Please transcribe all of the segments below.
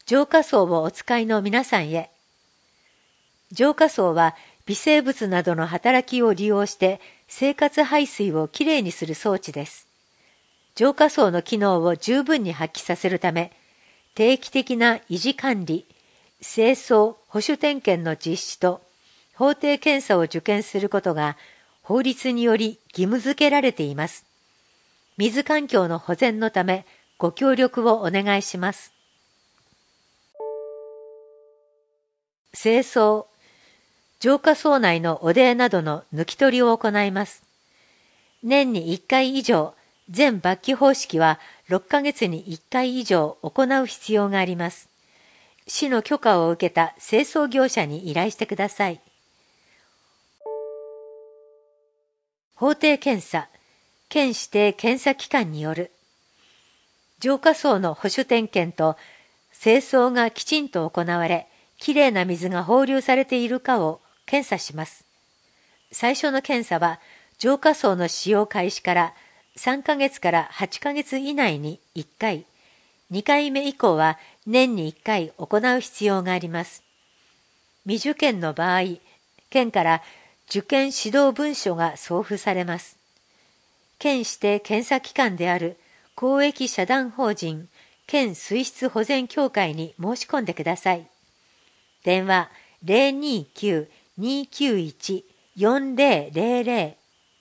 浄化槽をお使いの皆さんへ。浄化槽は微生物などの働きを利用して生活排水をきれいにする装置です。浄化槽の機能を十分に発揮させるため、定期的な維持管理、清掃・保守点検の実施と法定検査を受検することが法律により義務付けられています。水環境の保全のためご協力をお願いします。清掃。浄化槽内の汚泥などの抜き取りを行います。年に1回以上、全抜き方式は6ヶ月に1回以上行う必要があります。市の許可を受けた清掃業者に依頼してください。法定検査、県指定検査機関による。浄化槽の保守点検と清掃がきちんと行われ、きれいな水が放流されているかを検査します。最初の検査は、浄化槽の使用開始から3ヶ月から8ヶ月以内に1回、2回目以降は年に1回行う必要があります。未受検の場合、県から受検指導文書が送付されます。県指定検査機関である公益社団法人県水質保全協会に申し込んでください。電話029-291-4000。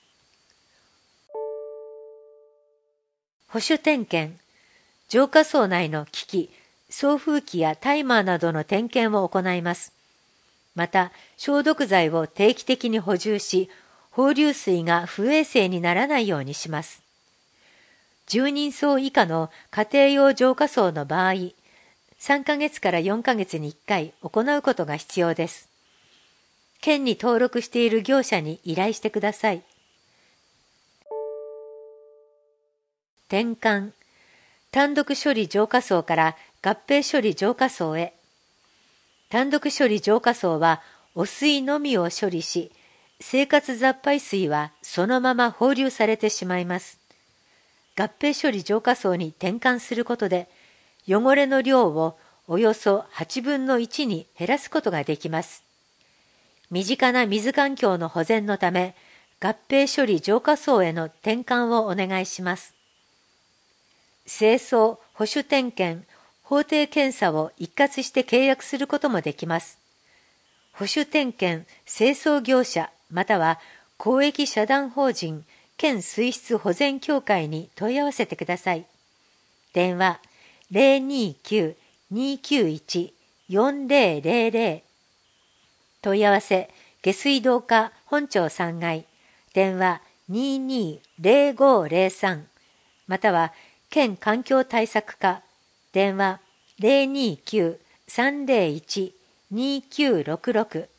保守点検。浄化槽内の機器、送風機やタイマーなどの点検を行います。また、消毒剤を定期的に補充し、放流水が不衛生にならないようにします。10人層以下の家庭用浄化槽の場合、3ヶ月から4ヶ月に1回行うことが必要です。県に登録している業者に依頼してください。転換。単独処理浄化槽から合併処理浄化槽へ。単独処理浄化槽は汚水のみを処理し、生活雑排水はそのまま放流されてしまいます。合併処理浄化槽に転換することで、汚れの量をおよそ8分の1に減らすことができます。身近な水環境の保全のため、合併処理浄化槽への転換をお願いします。清掃・保守点検、法定検査を一括して契約することもできます。保守点検・清掃業者または公益社団法人県水質保全協会に問い合わせてください。電話029-291-4000。問い合わせ下水道課本町3階、電話220503または県環境対策課、電話029-301-2966